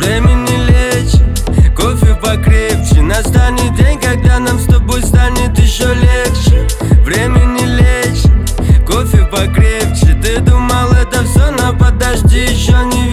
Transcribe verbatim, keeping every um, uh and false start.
время не лечит, кофе покрепче. Настанет день, когда нам с тобой станет еще легче. Время не лечит, кофе покрепче. Ты думал, это все, но подожди, еще не